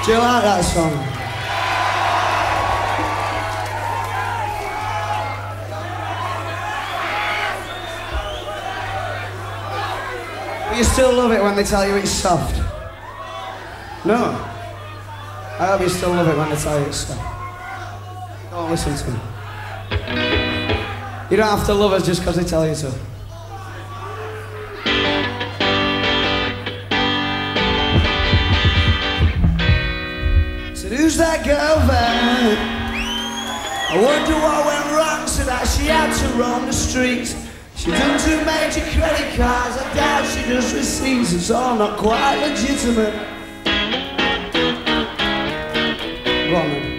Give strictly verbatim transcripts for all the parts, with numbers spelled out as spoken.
Do you like that song? But you still love it when they tell you it's soft? No. I hope you still love it when they tell you it's soft. Don't listen to me. You don't have to love us just because they tell you to. Said, who's that girl there? I wonder what went wrong so that she had to roam the streets. She done two major credit cards, I doubt she does receipts. It's all not quite legitimate. Go on then.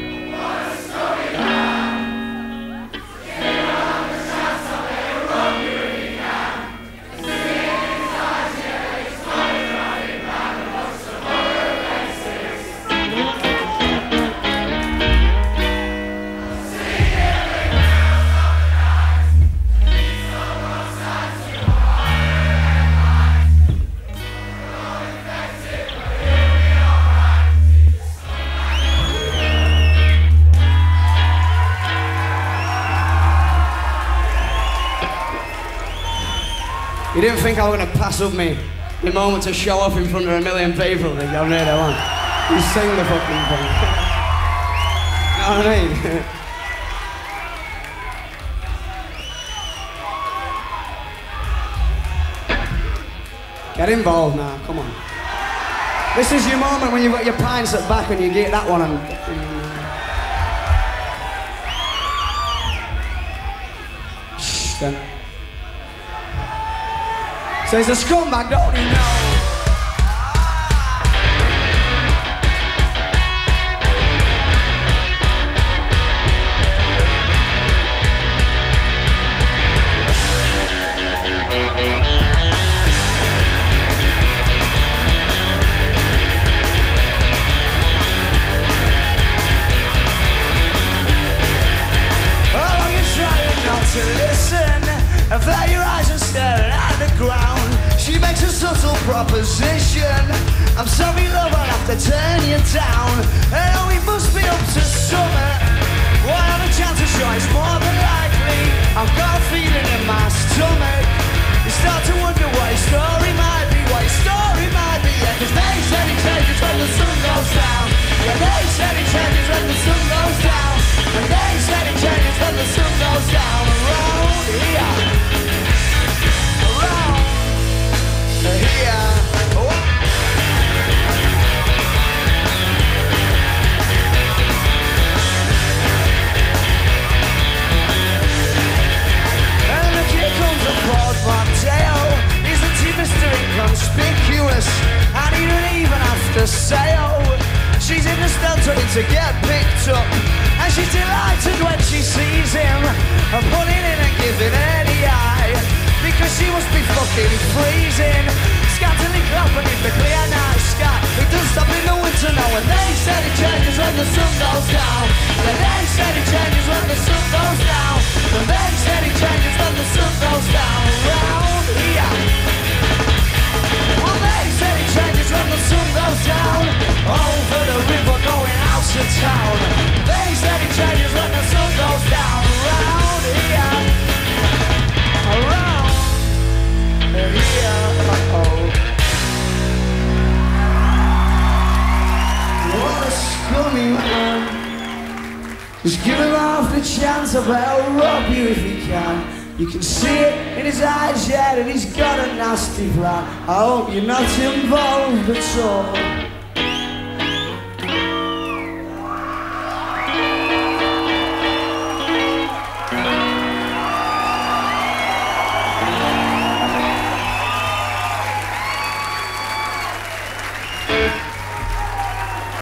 You didn't think I was going to pass up me the moment to show off in front of a million people that you really want. You sing the fucking thing. You know what I mean? Get involved now, come on. This is your moment when you've got your pints at back and you get that one and... Shh, then. So he's a scumbag, don't you know? Oh, you're trying not to listen. I fly your eyes and stare at the ground. She makes a subtle proposition. I'm sorry, love, I'll have to turn you down. And oh, it must be up to summer. Why have a chance to show? It's more than likely I've got a feeling in my stomach. You start to wonder what his story might be, what his story might be. Yeah, cause they said it changes when the sun goes down. Yeah, they said it changes when the sun goes down. And they said it changes when the sun goes down. Around here, around here. Oh. And look, here comes a portmanteau. Isn't he Mister Inconspicuous? And he don't even have to say oh. She's in the stands ready to get picked up. And she's delighted when she sees him, and pulling in and giving her the eye, because she must be fucking freezing. Scantily clapping in the clear night sky. It doesn't stop in the winter now. And they said it changes when the sun goes down. And they said it changes when the sun goes down. And they said it changes when the sun goes down. Around here. Well, they said it changes when the sun goes down. Over the river going out to town. They said it changes when the sun goes down. Around here. Around here. Uh-oh. What a scummy man. Just give him half the chance, I bet I'll rob you if he can. You can see it in his eyes, yeah, that he's got a nasty plan. I hope you're not involved at all.